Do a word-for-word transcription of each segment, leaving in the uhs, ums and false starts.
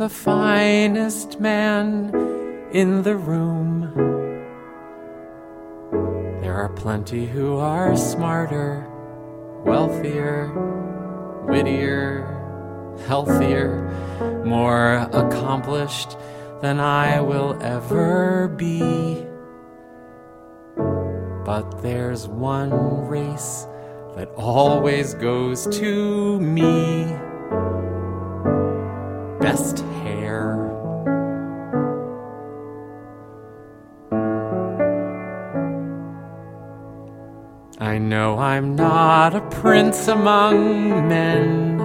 the finest man in the room. There are plenty who are smarter, wealthier, wittier, healthier, more accomplished than I will ever be. But there's one race that always goes to me. Best hair. I know I'm not a prince among men.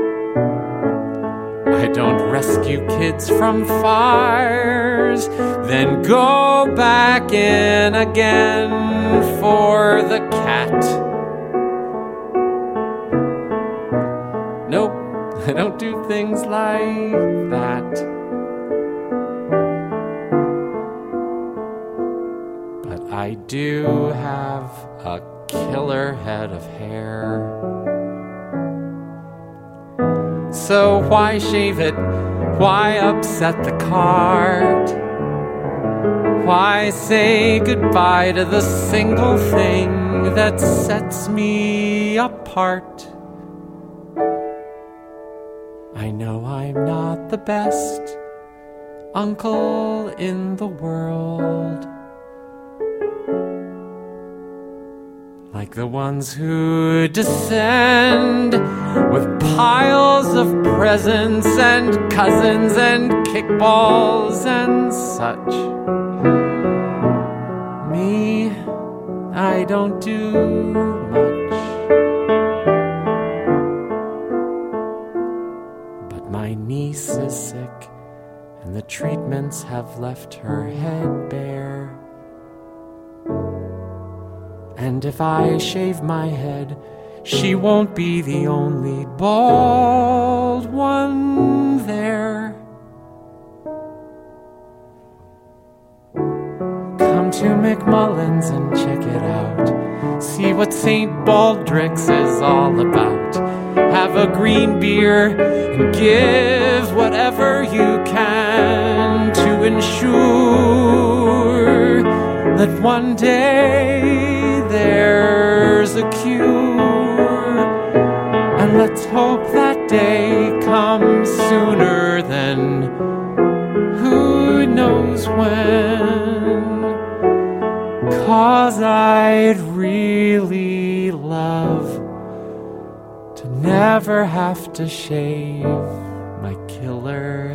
I don't rescue kids from fires, then go back in again for the cat. Nope, I don't do things like that. But I do have a killer head of hair. So why shave it? Why upset the cart? Why say goodbye to the single thing that sets me apart? I know I'm not the best uncle in the world, like the ones who descend with piles of presents and cousins and kickballs and such. Me, I don't do much. But my niece is sick, and the treatments have left her head bare. And if I shave my head, she won't be the only bald one there. Come to McMullen's and check it out. See what Saint Baldrick's is all about. Have a green beer and give whatever you can to ensure that one day there's a cure. And let's hope that day comes sooner than who knows when. 'Cause I'd really love to never have to shave my killer